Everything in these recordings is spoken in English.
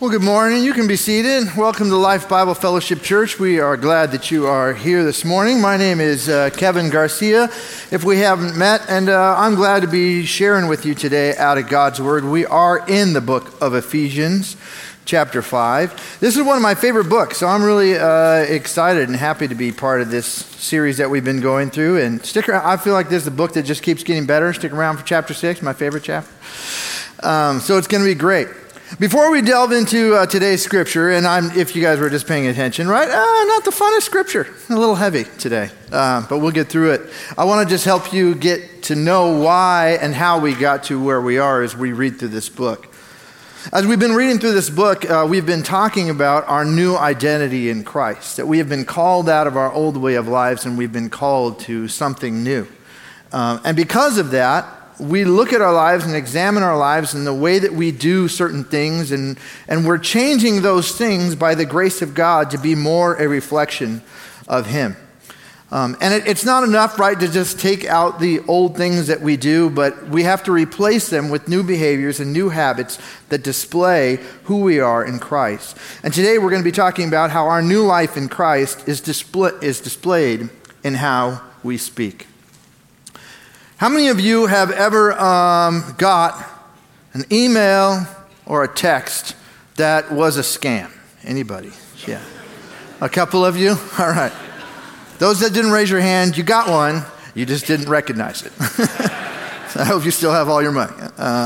Well, good morning. You can be seated. Welcome to Life Bible Fellowship Church. We are glad that you are here this morning. My name is Kevin Garcia, if we haven't met, and I'm glad to be sharing with you today out of God's Word. We are in the book of Ephesians, chapter 5. This is one of my favorite books, so I'm really excited and happy to be part of this series that we've been going through. And stick around. I feel like this is a book that just keeps getting better. Stick around for chapter 6, my favorite chapter. So it's going to be great. Before we delve into today's scripture, and if you guys were just paying attention, right? Not the funnest scripture. A little heavy today, but we'll get through it. I want to just help you get to know why and how we got to where we are as we read through this book. As we've been reading through this book, we've been talking about our new identity in Christ, that we have been called out of our old way of lives and we've been called to something new. And because of that, we look at our lives and examine our lives and the way that we do certain things, and we're changing those things by the grace of God to be more a reflection of Him. And it's not enough, right, to just take out the old things that we do, but we have to replace them with new behaviors and new habits that display who we are in Christ. And today we're going to be talking about how our new life in Christ is displayed in how we speak. How many of you have ever got an email or a text that was a scam? Anybody? Yeah. A couple of you? All right. Those that didn't raise your hand, you got one. You just didn't recognize it. So I hope you still have all your money.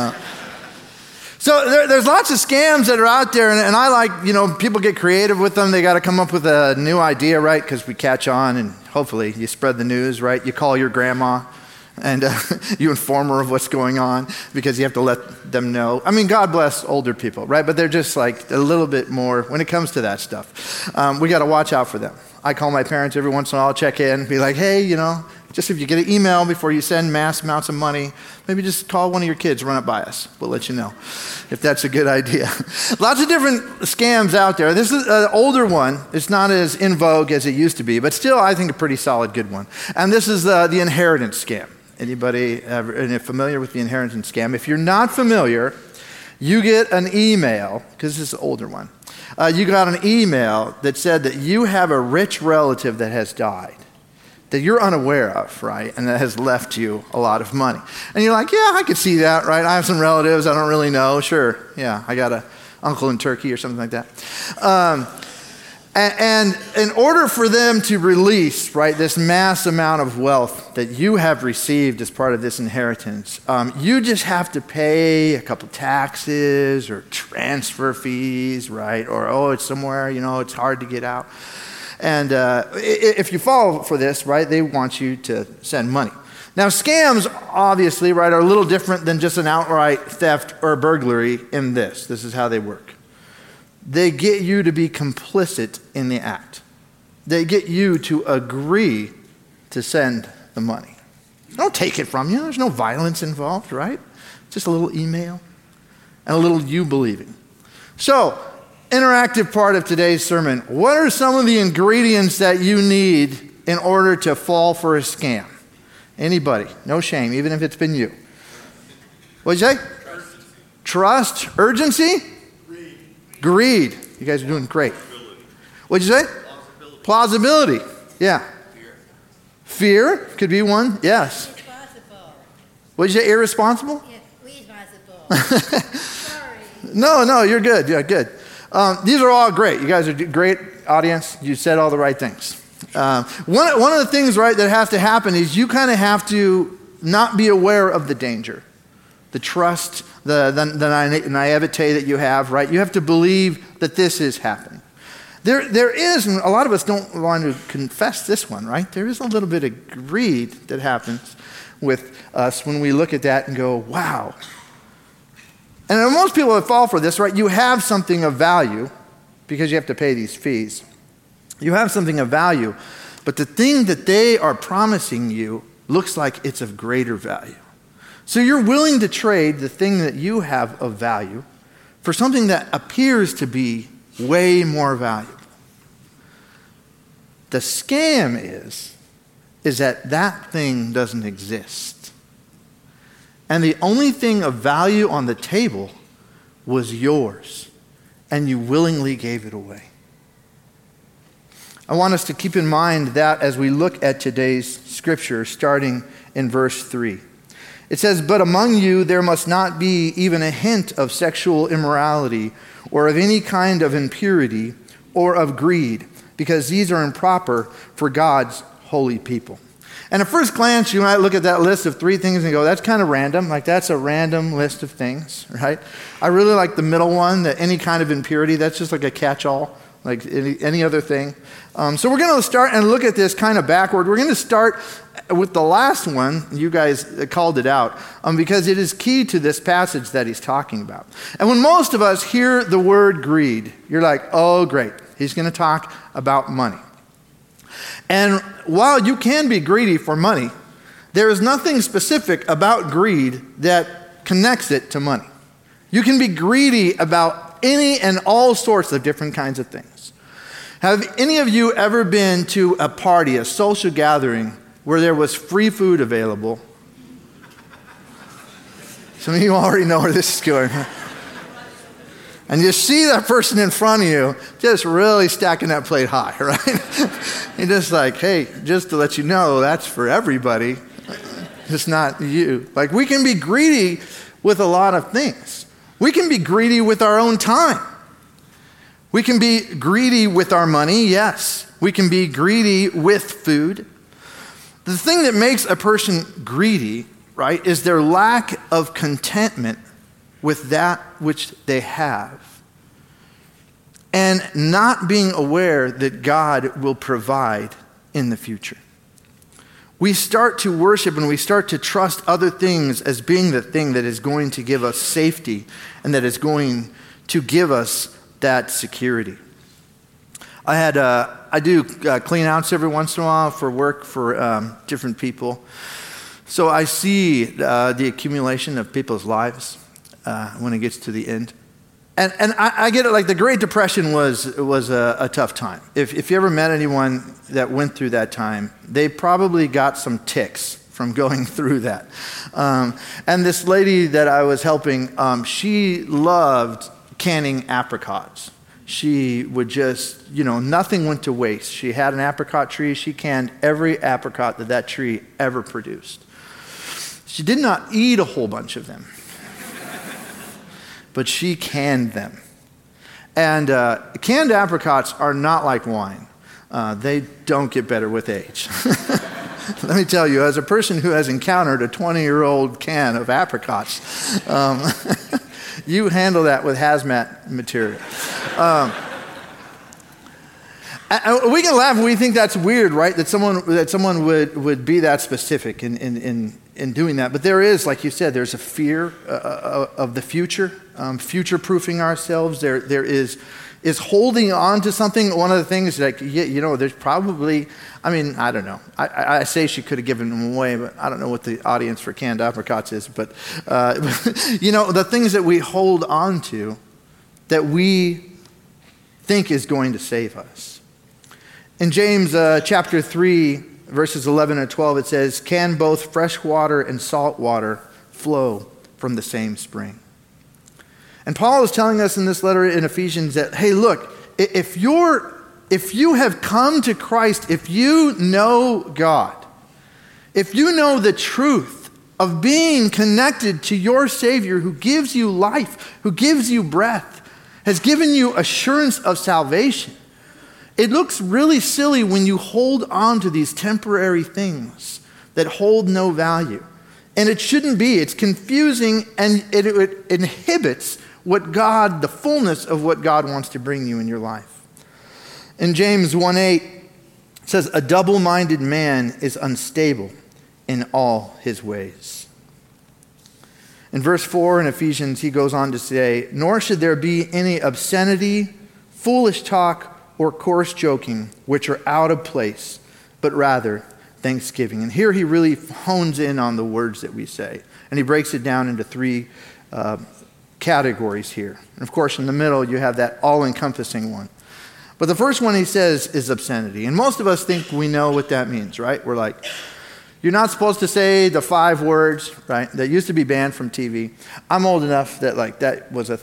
So there's lots of scams that are out there, and I like, people get creative with them. They got to come up with a new idea, right? Because we catch on, and hopefully you spread the news, right? You call your grandma. And you inform her of what's going on because you have to let them know. I mean, God bless older people, right? But they're just like a little bit more, when it comes to that stuff, we got to watch out for them. I call my parents every once in a while, check in, be like, hey, just if you get an email before you send mass amounts of money, maybe just call one of your kids, run it by us. We'll let you know if that's a good idea. Lots of different scams out there. This is an older one. It's not as in vogue as it used to be, but still, I think a pretty solid good one. And this is the inheritance scam. Anybody familiar with the inheritance scam? If you're not familiar, you get an email, because this is an older one. You got an email that said that you have a rich relative that has died, that you're unaware of, right? And that has left you a lot of money. And you're like, yeah, I could see that, right? I have some relatives I don't really know. Sure, yeah, I got an uncle in Turkey or something like that. And in order for them to release, right, this mass amount of wealth that you have received as part of this inheritance, you just have to pay a couple taxes or transfer fees, right? Or, it's somewhere, it's hard to get out. And if you fall for this, right, they want you to send money. Now, scams, obviously, right, are a little different than just an outright theft or burglary in this. This is how they work. They get you to be complicit in the act. They get you to agree to send the money. They don't take it from you. There's no violence involved, right? Just a little email and a little you believing. So, interactive part of today's sermon. What are some of the ingredients that you need in order to fall for a scam? Anybody? No shame, even if it's been you. What'd you say? Trust. Urgency? Greed. You guys are doing great. What'd you say? Plausibility. Yeah. Fear could be one. Yes. Irresponsible. What'd you say? Irresponsible? Yeah, responsible. Sorry. No, you're good. Yeah, good. These are all great. You guys are great audience. You said all the right things. One of the things, right, that has to happen is you kind of have to not be aware of the danger, the trust, the naivete that you have, right? You have to believe that this is happening. There is, and a lot of us don't want to confess this one, right? There is a little bit of greed that happens with us when we look at that and go, wow. And most people that fall for this, right, you have something of value because you have to pay these fees. You have something of value, but the thing that they are promising you looks like it's of greater value. So you're willing to trade the thing that you have of value for something that appears to be way more valuable. The scam is that thing doesn't exist. And the only thing of value on the table was yours. and you willingly gave it away. I want us to keep in mind that as we look at today's scripture, starting in verse 3. It says, "But among you there must not be even a hint of sexual immorality or of any kind of impurity or of greed, because these are improper for God's holy people." And at first glance, you might look at that list of 3 things and go, that's kind of random. Like, that's a random list of things, right? I really like the middle one, that any kind of impurity. That's just like a catch-all, like any other thing. So we're going to start and look at this kind of backward. We're going to start with the last one. You guys called it out because it is key to this passage that he's talking about. And when most of us hear the word greed, you're like, oh, great. He's going to talk about money. And while you can be greedy for money, there is nothing specific about greed that connects it to money. You can be greedy about any and all sorts of different kinds of things. Have any of you ever been to a party, a social gathering, where there was free food available? Some of you already know where this is going. And you see that person in front of you just really stacking that plate high, right? You're just like, hey, just to let you know, that's for everybody. It's not you. Like, we can be greedy with a lot of things. We can be greedy with our own time. We can be greedy with our money, yes. We can be greedy with food. The thing that makes a person greedy, right, is their lack of contentment with that which they have, and not being aware that God will provide in the future. We start to worship and we start to trust other things as being the thing that is going to give us safety and that is going to give us that security. I do clean outs every once in a while for work for different people. So I see the accumulation of people's lives when it gets to the end. And I get it, like the Great Depression was a tough time. If you ever met anyone that went through that time, they probably got some ticks from going through that. And this lady that I was helping, she loved canning apricots. She would just, nothing went to waste. She had an apricot tree. She canned every apricot that tree ever produced. She did not eat a whole bunch of them, but she canned them. And canned apricots are not like wine. They don't get better with age. Let me tell you, as a person who has encountered a 20-year-old can of apricots, you handle that with hazmat material. We can laugh and we think that's weird, right? That someone would be that specific in doing that. But there is, like you said, there's a fear of the future, future-proofing ourselves. There is holding on to something. One of the things, there's probably, I don't know. I say she could have given them away, but I don't know what the audience for canned apricots is. But, the things that we hold on to that we think is going to save us. In James chapter 3, verses 11 and 12, it says, "Can both fresh water and salt water flow from the same spring?" And Paul is telling us in this letter in Ephesians that, hey, look, if you have come to Christ, if you know God, if you know the truth of being connected to your Savior who gives you life, who gives you breath, has given you assurance of salvation, it looks really silly when you hold on to these temporary things that hold no value. And it shouldn't be. It's confusing, and it inhibits the fullness of what God wants to bring you in your life. In James 1:8, it says, "A double-minded man is unstable in all his ways." In verse 4 in Ephesians, he goes on to say, "Nor should there be any obscenity, foolish talk, or coarse joking, which are out of place, but rather thanksgiving." And here he really hones in on the words that we say. And he breaks it down into 3 categories here. And of course, in the middle, you have that all-encompassing one. But the first one he says is obscenity. And most of us think we know what that means, right? We're like, you're not supposed to say the 5 words, right? That used to be banned from TV. I'm old enough that that was a thing.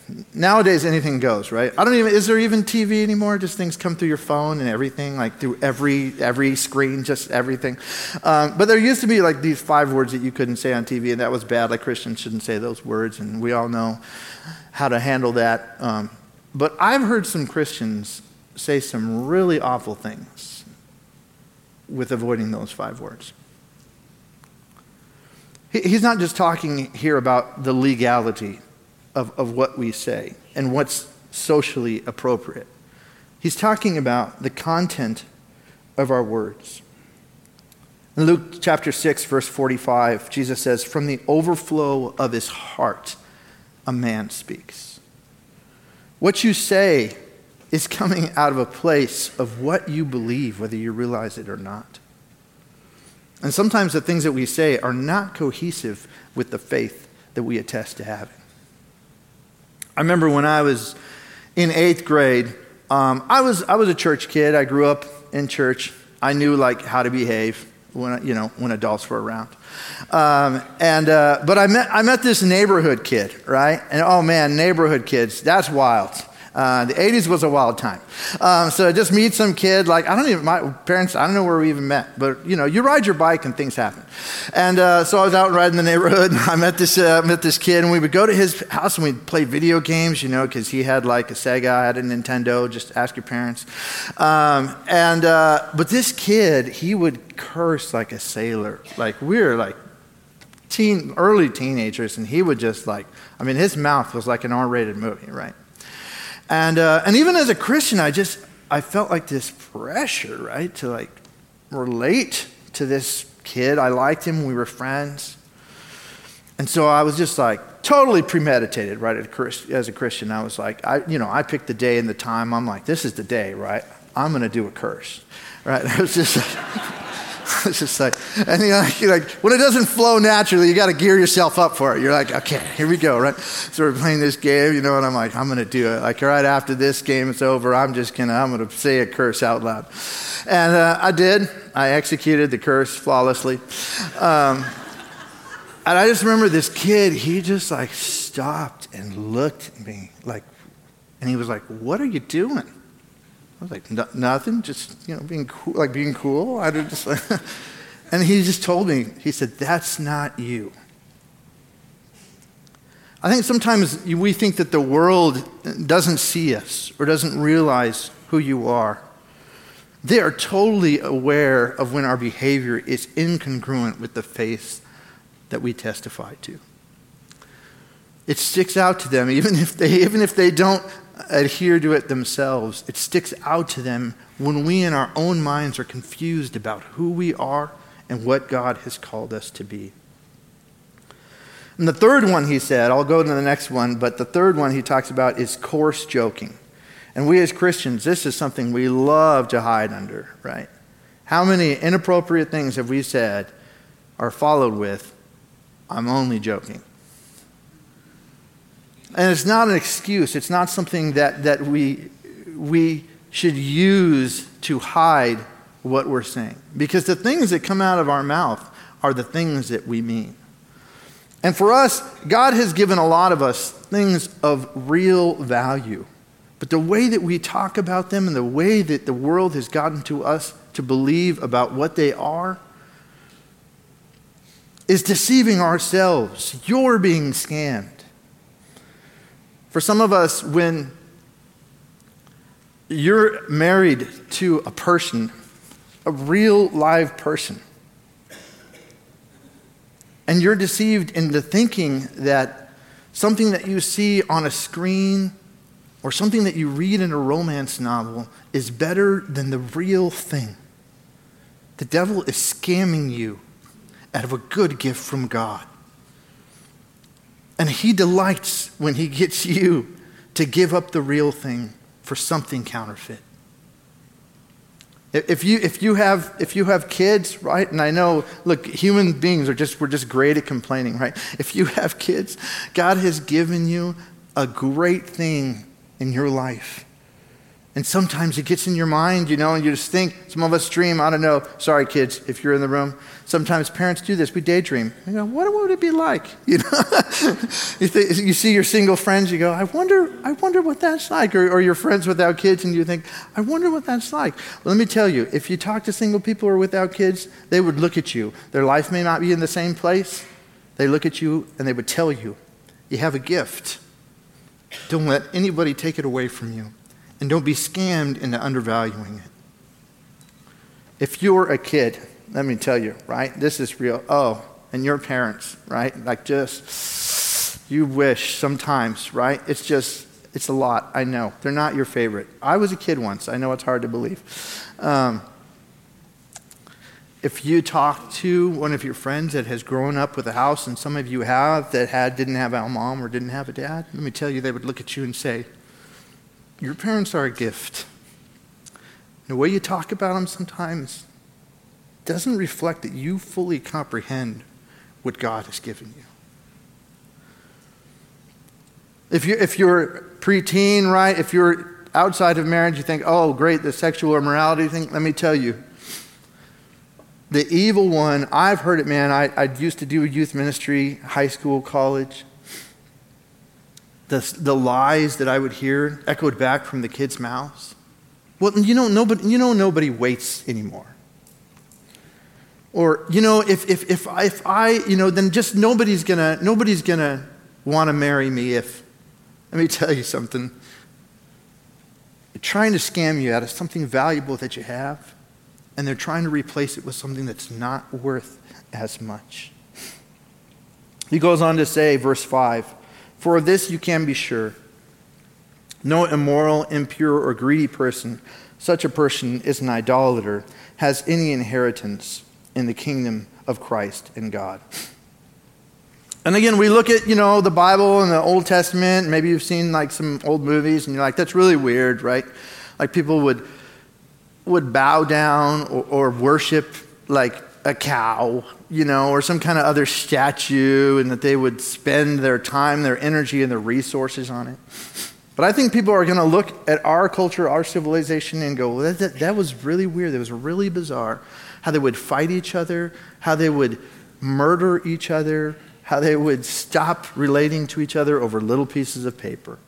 Nowadays, anything goes, right? Is there even TV anymore? Just things come through your phone and everything, like through every screen, just everything. But there used to be like these 5 words that you couldn't say on TV, and that was bad. Like Christians shouldn't say those words, and we all know how to handle that. But I've heard some Christians say some really awful things with avoiding those 5 words. He's not just talking here about the legality of what we say and what's socially appropriate. He's talking about the content of our words. In Luke chapter 6, verse 45, Jesus says, "From the overflow of his heart, a man speaks." What you say is coming out of a place of what you believe, whether you realize it or not. And sometimes the things that we say are not cohesive with the faith that we attest to having. I remember when I was in 8th grade, I was a church kid. I grew up in church. I knew like how to behave when adults were around. But I met this neighborhood kid, right? And oh man, neighborhood kids, that's wild. The 80s was a wild time. So I just meet some kid, like, my parents, I don't know where we even met, but you ride your bike and things happen. And so I was out riding the neighborhood, and I met this kid, and we would go to his house and we'd play video games, because he had like a Sega, I had a Nintendo, just ask your parents. But this kid, he would curse like a sailor. Like we were like early teenagers, and he would just his mouth was like an R-rated movie, right? And even as a Christian, I felt like this pressure, right, to like relate to this kid. I liked him. We were friends. And so I was just like totally premeditated, right, as a Christian. I was like, I picked the day and the time. I'm like, this is the day, right? I'm going to do a curse, right? I was just it's just like, and when it doesn't flow naturally, you got to gear yourself up for it. You're like, okay, here we go, right? So we're playing this game, and I'm like, I'm going to do it. Like right after this game is over, I'm going to say a curse out loud. And I did. I executed the curse flawlessly. And I just remember this kid, he just like stopped and looked at me and he was like, "What are you doing?" I was like, "Nothing, just, being cool. I just and he just told me, he said, "That's not you." I think sometimes we think that the world doesn't see us or doesn't realize who you are. They are totally aware of when our behavior is incongruent with the faith that we testify to. It sticks out to them, even if they don't adhere to it themselves. It sticks out to them when we in our own minds are confused about who we are and what God has called us to be. And the third one he said, I'll go to the next one, but the third one he talks about is coarse joking. And we as Christians, this is something we love to hide under, right? How many inappropriate things have we said are followed with, "I'm only joking"? And it's not an excuse. It's not something that we should use to hide what we're saying. Because the things that come out of our mouth are the things that we mean. And for us, God has given a lot of us things of real value. But the way that we talk about them and the way that the world has gotten to us to believe about what they are is deceiving ourselves. You're being scammed. For some of us, when you're married to a person, a real live person, and you're deceived into thinking that something that you see on a screen or something that you read in a romance novel is better than the real thing. The devil is scamming you out of a good gift from God. And he delights when he gets you to give up the real thing for something counterfeit. If you have kids, right? And I know, look, human beings we're just great at complaining, right? If you have kids, God has given you a great thing in your life. And sometimes it gets in your mind, and you just think, some of us dream, I don't know, sorry kids, if you're in the room. Sometimes parents do this, we daydream. You go, what would it be like? You see your single friends, you go, I wonder what that's like. Or your friends without kids, and you think, I wonder what that's like. Well, let me tell you, if you talk to single people or without kids, they would look at you. Their life may not be in the same place. They look at you and they would tell you, you have a gift. Don't let anybody take it away from you. And don't be scammed into undervaluing it. If you're a kid, let me tell you, right? This is real. Oh, and your parents, right? Like just, you wish sometimes, right? It's a lot. I know. They're not your favorite. I was a kid once. I know it's hard to believe. If you talk to one of your friends that has grown up with a house, and some of you have, that didn't have a mom or didn't have a dad, let me tell you, they would look at you and say, your parents are a gift. The way you talk about them sometimes doesn't reflect that you fully comprehend what God has given you. If you're preteen, right? If you're outside of marriage, you think, oh, great, the sexual immorality thing. Let me tell you, the evil one, I've heard it, man. I used to do youth ministry, high school, college. The lies that I would hear echoed back from the kids' mouths. Well, nobody waits anymore. Or, if I, then just nobody's gonna want to marry me if, let me tell you something. They're trying to scam you out of something valuable that you have, and they're trying to replace it with something that's not worth as much. He goes on to say, verse 5, for of this you can be sure. No immoral, impure, or greedy person, such a person is an idolater, has any inheritance in the kingdom of Christ and God. And again, we look at, the Bible and the Old Testament. Maybe you've seen like some old movies and you're like, that's really weird, right? Like people would bow down or worship like a cow, or some kind of other statue, and that they would spend their time, their energy, and their resources on it. But I think people are going to look at our culture, our civilization, and go, well, that was really weird. That was really bizarre. How they would fight each other, how they would murder each other, how they would stop relating to each other over little pieces of paper.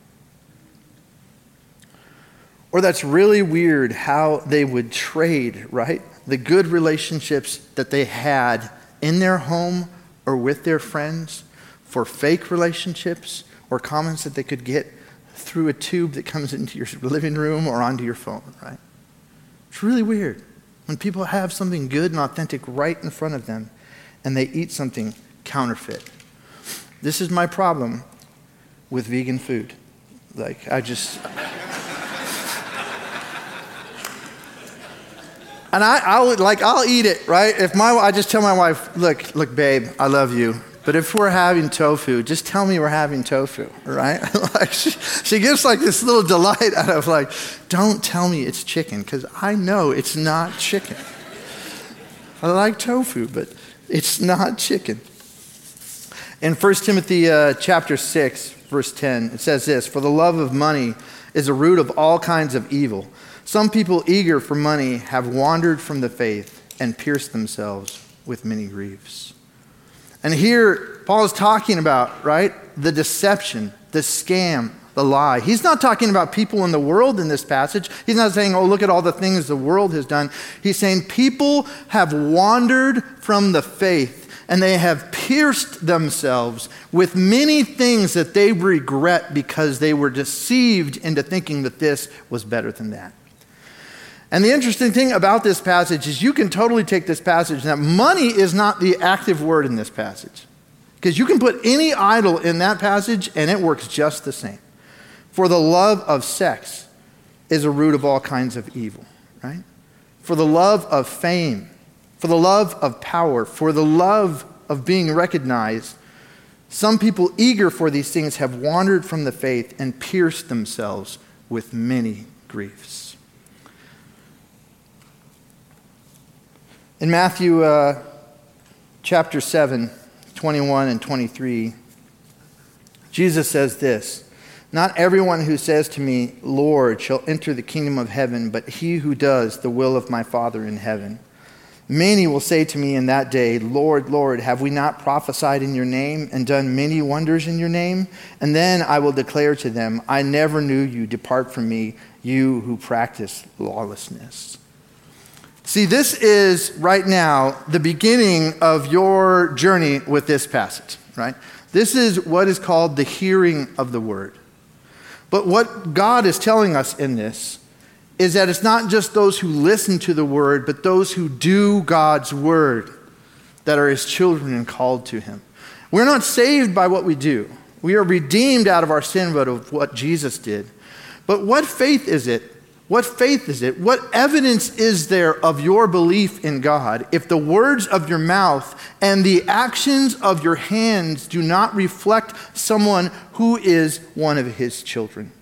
Or that's really weird how they would trade, right? The good relationships that they had in their home or with their friends for fake relationships or comments that they could get through a tube that comes into your living room or onto your phone, right? It's really weird when people have something good and authentic right in front of them and they eat something counterfeit. This is my problem with vegan food. And I'll eat it, right? I just tell my wife, look, babe, I love you, but if we're having tofu, just tell me we're having tofu, right? She gets like this little delight out of don't tell me it's chicken, because I know it's not chicken. I like tofu, but it's not chicken. In 1 Timothy chapter 6, verse 10, it says this, for the love of money is a root of all kinds of evil. Some people eager for money have wandered from the faith and pierced themselves with many griefs. And here, Paul is talking about, right, the deception, the scam, the lie. He's not talking about people in the world in this passage. He's not saying, oh, look at all the things the world has done. He's saying people have wandered from the faith and they have pierced themselves with many things that they regret because they were deceived into thinking that this was better than that. And the interesting thing about this passage is you can totally take this passage, that money is not the active word in this passage. Because you can put any idol in that passage and it works just the same. For the love of sex is a root of all kinds of evil, right? For the love of fame, for the love of power, for the love of being recognized, some people eager for these things have wandered from the faith and pierced themselves with many griefs. In Matthew chapter 7, 21 and 23, Jesus says this, Not everyone who says to me, 'Lord,' shall enter the kingdom of heaven, but he who does the will of my Father in heaven. Many will say to me in that day, 'Lord, Lord, have we not prophesied in your name and done many wonders in your name?' And then I will declare to them, 'I never knew you. Depart from me, you who practice lawlessness.'" See, this is right now the beginning of your journey with this passage, right? This is what is called the hearing of the word. But what God is telling us in this is that it's not just those who listen to the word, but those who do God's word that are his children and called to him. We're not saved by what we do. We are redeemed out of our sin, but of what Jesus did. But what faith is it? What faith is it? What evidence is there of your belief in God if the words of your mouth and the actions of your hands do not reflect someone who is one of his children?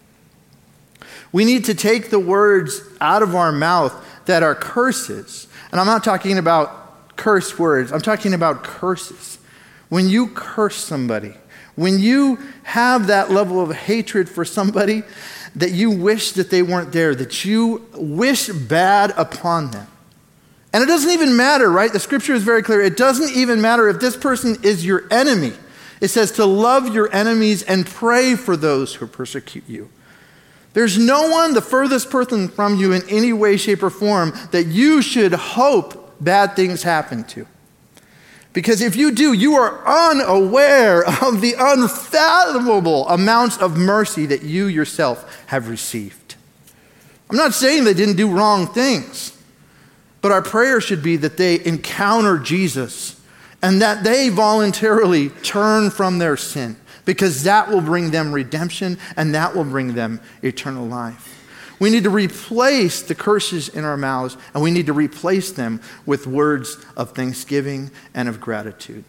We need to take the words out of our mouth that are curses. And I'm not talking about curse words. I'm talking about curses. When you curse somebody, when you have that level of hatred for somebody, that you wish that they weren't there, that you wish bad upon them. And it doesn't even matter, right? The scripture is very clear. It doesn't even matter if this person is your enemy. It says to love your enemies and pray for those who persecute you. There's no one the furthest person from you in any way, shape, or form that you should hope bad things happen to. Because if you do, you are unaware of the unfathomable amounts of mercy that you yourself have received. I'm not saying they didn't do wrong things, but our prayer should be that they encounter Jesus and that they voluntarily turn from their sin, because that will bring them redemption and that will bring them eternal life. We need to replace the curses in our mouths, and we need to replace them with words of thanksgiving and of gratitude.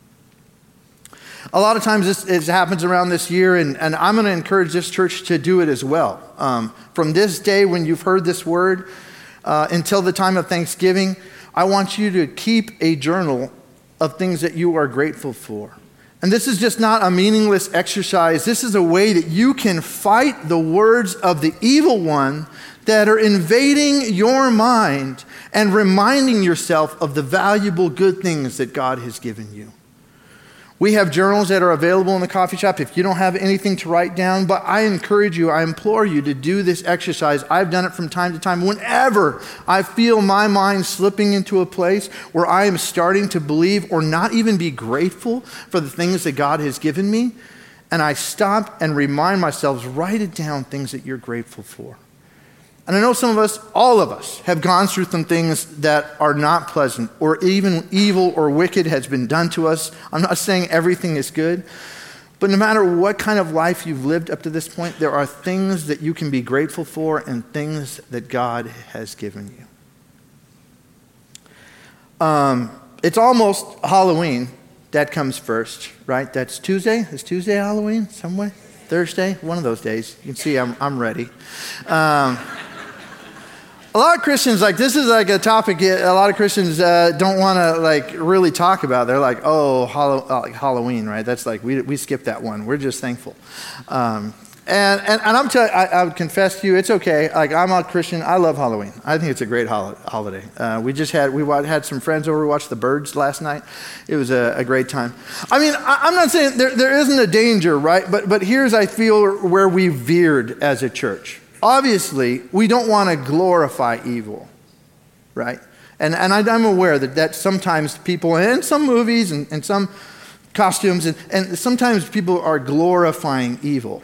A lot of times this happens around this year, and I'm going to encourage this church to do it as well. From this day when you've heard this word until the time of Thanksgiving, I want you to keep a journal of things that you are grateful for. And this is just not a meaningless exercise. This is a way that you can fight the words of the evil one that are invading your mind and reminding yourself of the valuable good things that God has given you. We have journals that are available in the coffee shop if you don't have anything to write down, but I encourage you, I implore you to do this exercise. I've done it from time to time. Whenever I feel my mind slipping into a place where I am starting to believe or not even be grateful for the things that God has given me, and I stop and remind myself, write it down, things that you're grateful for. And I know some of us, all of us, have gone through some things that are not pleasant, or even evil or wicked has been done to us. I'm not saying everything is good, but no matter what kind of life you've lived up to this point, there are things that you can be grateful for and things that God has given you. It's almost Halloween. That comes first, right? That's Tuesday. Is Tuesday Halloween some way? Thursday? One of those days. You can see I'm ready. A lot of Christians, this is like a topic a lot of Christians don't want to really talk about. They're like, oh, Halloween, right? That's we skip that one. We're just thankful. And I'm telling you, I would confess to you, it's okay. I'm a Christian. I love Halloween. I think it's a great holiday. We had some friends over, watched the birds last night. It was a great time. I mean, I'm not saying there isn't a danger, right? But here's, I feel, where we veered as a church. Obviously, we don't want to glorify evil, right? And I'm aware that sometimes people, and some movies and some costumes, and sometimes people are glorifying evil.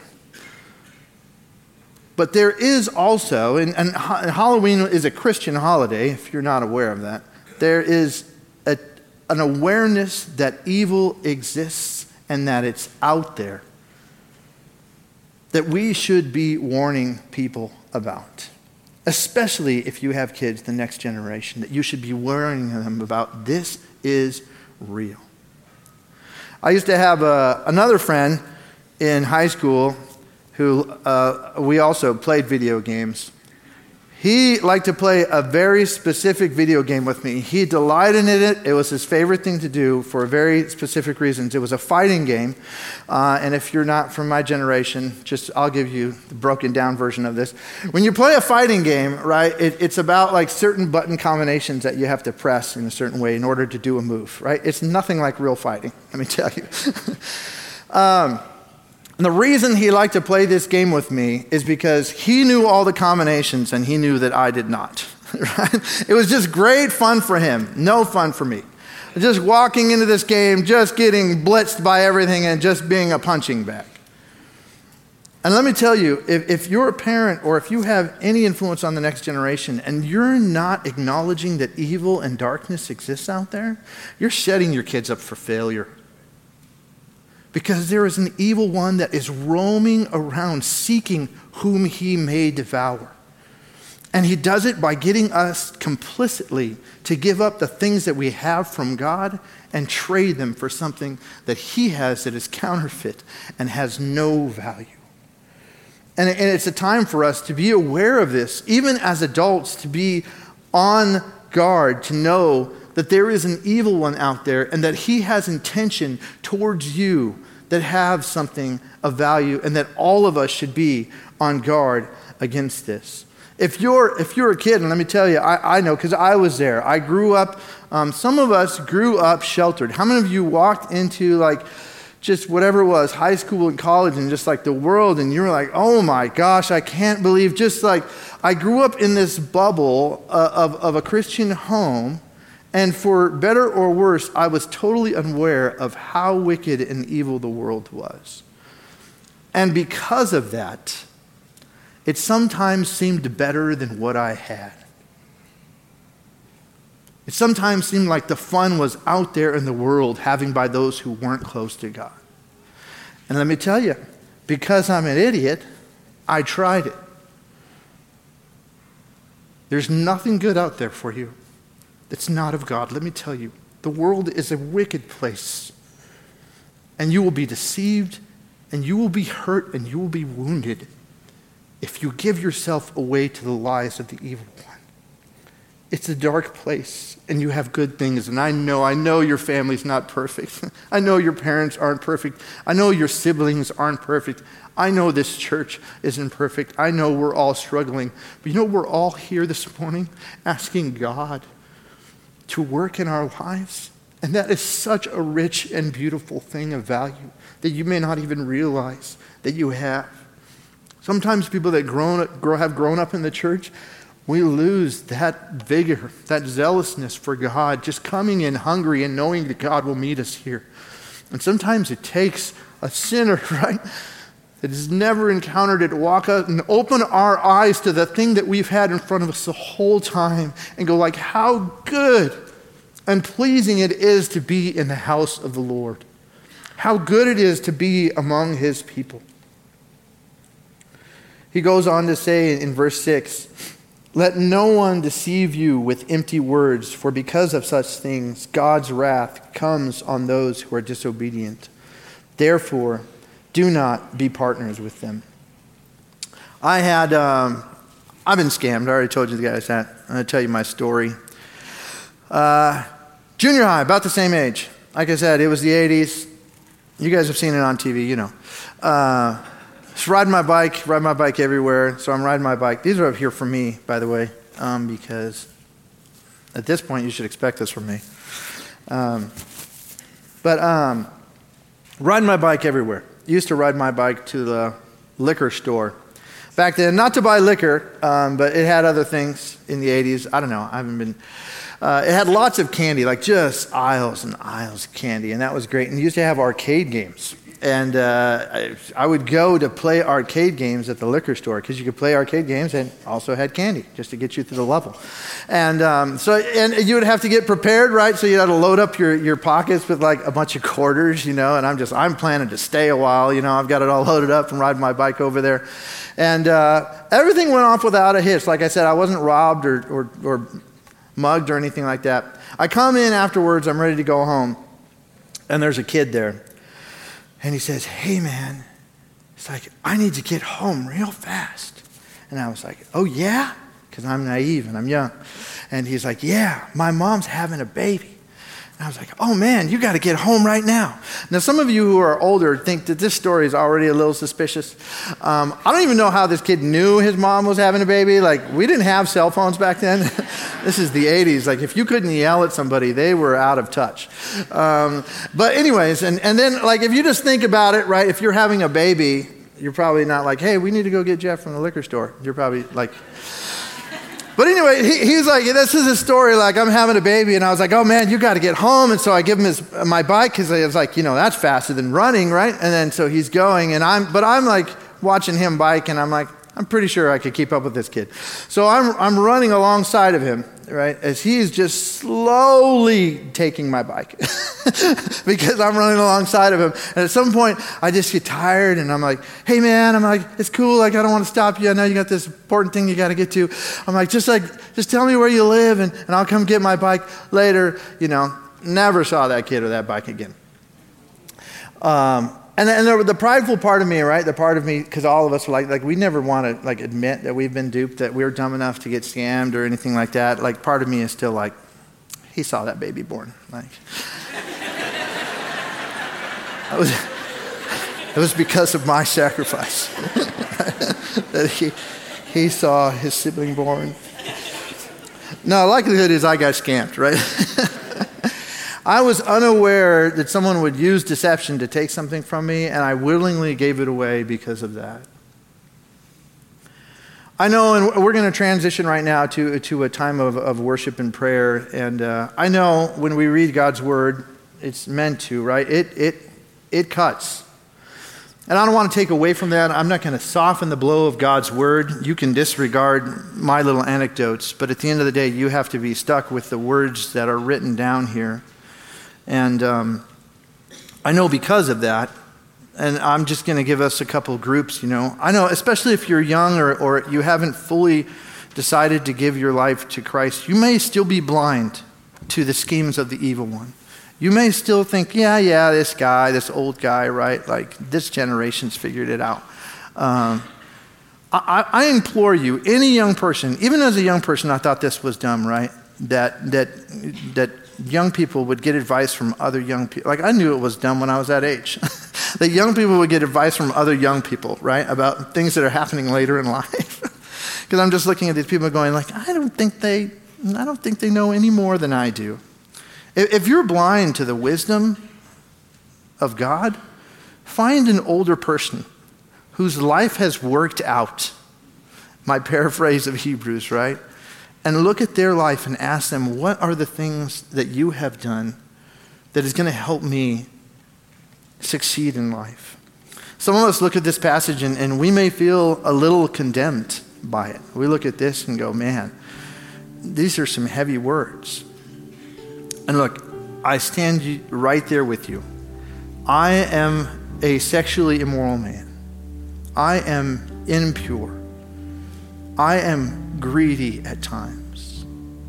But there is also, and Halloween is a Christian holiday, if you're not aware of that, there is an awareness that evil exists and that it's out there, that we should be warning people about. Especially if you have kids, the next generation, that you should be warning them about this is real. I used to have another friend in high school who we also played video games. He liked to play a very specific video game with me. He delighted in it. It was his favorite thing to do for very specific reasons. It was a fighting game. And if you're not from my generation, I'll give you the broken down version of this. When you play a fighting game, right, it's about like certain button combinations that you have to press in a certain way in order to do a move, right? It's nothing like real fighting, let me tell you. And the reason he liked to play this game with me is because he knew all the combinations and he knew that I did not. Right? It was just great fun for him, no fun for me. Just walking into this game, just getting blitzed by everything and just being a punching bag. And let me tell you, if you're a parent or if you have any influence on the next generation and you're not acknowledging that evil and darkness exists out there, you're setting your kids up for failure. Because there is an evil one that is roaming around seeking whom he may devour. And he does it by getting us complicitly to give up the things that we have from God and trade them for something that he has that is counterfeit and has no value. And it's a time for us to be aware of this, even as adults, to be on guard, to know that there is an evil one out there and that he has intention towards you that have something of value, and that all of us should be on guard against this. If you're a kid, and let me tell you, I know because I was there. I grew up, some of us grew up sheltered. How many of you walked into like just whatever it was, high school and college and just like the world, and you were like, oh my gosh, I can't believe, just like I grew up in this bubble of a Christian home. And for better or worse, I was totally unaware of how wicked and evil the world was. And because of that, it sometimes seemed better than what I had. It sometimes seemed like the fun was out there in the world, having by those who weren't close to God. And let me tell you, because I'm an idiot, I tried it. There's nothing good out there for you. It's not of God. Let me tell you, the world is a wicked place. And you will be deceived, and you will be hurt, and you will be wounded if you give yourself away to the lies of the evil one. It's a dark place, and you have good things. And I know your family's not perfect. I know your parents aren't perfect. I know your siblings aren't perfect. I know this church isn't perfect. I know we're all struggling. But you know, we're all here this morning asking God to work in our lives. And that is such a rich and beautiful thing of value that you may not even realize that you have. Sometimes people that have grown up in the church, we lose that vigor, that zealousness for God, just coming in hungry and knowing that God will meet us here. And sometimes it takes a sinner, right, that has never encountered it, walk out and open our eyes to the thing that we've had in front of us the whole time and go like, how good and pleasing it is to be in the house of the Lord. How good it is to be among his people. He goes on to say in verse 6, let no one deceive you with empty words, for because of such things, God's wrath comes on those who are disobedient. Therefore, do not be partners with them. I've been scammed. I already told you guys that. I'm going to tell you my story. Junior high, about the same age. Like I said, it was the 80s. You guys have seen it on TV, you know. Just ride my bike everywhere. So I'm riding my bike. These are up here for me, by the way, because at this point you should expect this from me. Riding my bike everywhere. Used to ride my bike to the liquor store. Back then, not to buy liquor, but it had other things in the 80s. I don't know. I haven't been. It had lots of candy, like just aisles and aisles of candy, and that was great. And it used to have arcade games. And I would go to play arcade games at the liquor store because you could play arcade games and also had candy just to get you through the level. And so you would have to get prepared, right? So you had to load up your pockets with like a bunch of quarters, you know. And I'm planning to stay a while, you know. I've got it all loaded up and riding my bike over there. And everything went off without a hitch. Like I said, I wasn't robbed or mugged or anything like that. I come in afterwards. I'm ready to go home, and there's a kid there. And he says, hey, man, it's like, I need to get home real fast. And I was like, oh, yeah? because I'm naive and I'm young. And he's like, yeah, my mom's having a baby. And I was like, oh man, you got to get home right now. Now, some of you who are older think that this story is already a little suspicious. I don't even know how this kid knew his mom was having a baby. Like, we didn't have cell phones back then. This is the 80s. Like, if you couldn't yell at somebody, they were out of touch. But anyways, and then, like, if you just think about it, right, if you're having a baby, you're probably not like, hey, we need to go get Jeff from the liquor store. You're probably like... But anyway, he's like, this is his story, like, I'm having a baby, and I was like, oh man, you got to get home. And so I give him my bike, because I was like, that's faster than running, right? And then so he's going, and I'm like watching him bike, and I'm like, I'm pretty sure I could keep up with this kid. So I'm running alongside of him, right, as he's just slowly taking my bike because I'm running alongside of him. And at some point, I just get tired, and I'm like, hey, man, I'm like, it's cool. Like, I don't want to stop you. I know you got this important thing you got to get to. I'm like, just tell me where you live, and I'll come get my bike later. Never saw that kid or that bike again. And the prideful part of me, right? The part of me, because all of us are like we never want to like admit that we've been duped, that we're dumb enough to get scammed or anything like that. Like, part of me is still like, he saw that baby born. Like, it was because of my sacrifice that he saw his sibling born. No, likelihood is I got scammed, right? I was unaware that someone would use deception to take something from me, and I willingly gave it away because of that. I know, and we're going to transition right now to a time of worship and prayer, and I know when we read God's word, it's meant to, right? It cuts. And I don't want to take away from that. I'm not going to soften the blow of God's word. You can disregard my little anecdotes, but at the end of the day, you have to be stuck with the words that are written down here. And I know because of that, and I'm just going to give us a couple groups, I know, especially if you're young or you haven't fully decided to give your life to Christ, you may still be blind to the schemes of the evil one. You may still think, yeah, this old guy, right? Like, this generation's figured it out. I implore you, any young person, even as a young person, I thought this was dumb, right? That young people would get advice from other young people. Like, I knew it was dumb when I was that age. That young people would get advice from other young people, right? About things that are happening later in life. Because I'm just looking at these people going like, I don't think they know any more than I do. If you're blind to the wisdom of God, find an older person whose life has worked out. My paraphrase of Hebrews, right? And look at their life and ask them, what are the things that you have done that is going to help me succeed in life? Some of us look at this passage and we may feel a little condemned by it. We look at this and go, man, these are some heavy words. And look, I stand right there with you. I am a sexually immoral man. I am impure. I am greedy at times.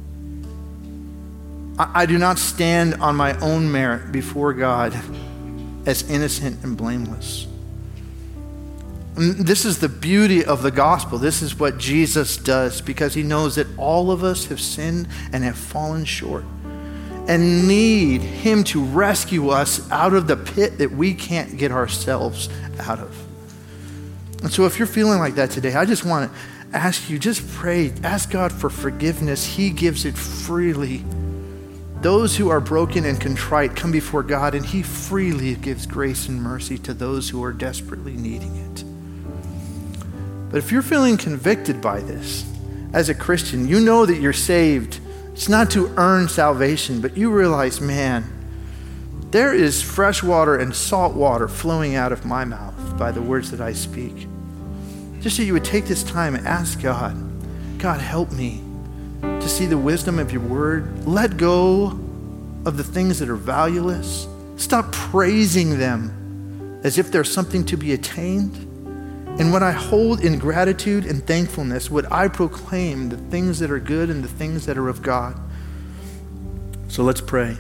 I do not stand on my own merit before God as innocent and blameless. And this is the beauty of the gospel. This is what Jesus does, because he knows that all of us have sinned and have fallen short and need him to rescue us out of the pit that we can't get ourselves out of. And so if you're feeling like that today, I just want to ask you, just pray, ask God for forgiveness. He gives it freely. Those who are broken and contrite come before God, and he freely gives grace and mercy to those who are desperately needing it. But if you're feeling convicted by this, as a Christian, you know that you're saved. It's not to earn salvation, but you realize, man, there is fresh water and salt water flowing out of my mouth by the words that I speak. Just so you would take this time and ask God, God, help me to see the wisdom of your word. Let go of the things that are valueless. Stop praising them as if there's something to be attained. And when I hold in gratitude and thankfulness, would I proclaim the things that are good and the things that are of God. So let's pray.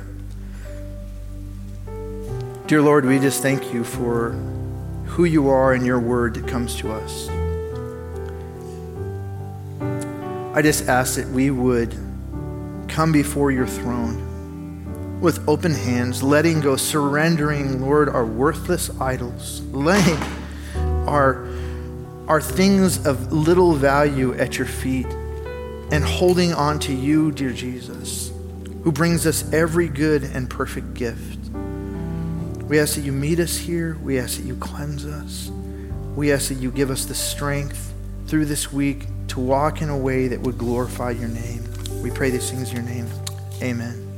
Dear Lord, we just thank you for who you are and your word that comes to us. I just ask that we would come before your throne with open hands, letting go, surrendering, Lord, our worthless idols, laying our things of little value at your feet, and holding on to you, dear Jesus, who brings us every good and perfect gift. We ask that you meet us here. We ask that you cleanse us. We ask that you give us the strength through this week to walk in a way that would glorify your name. We pray these things in your name. Amen.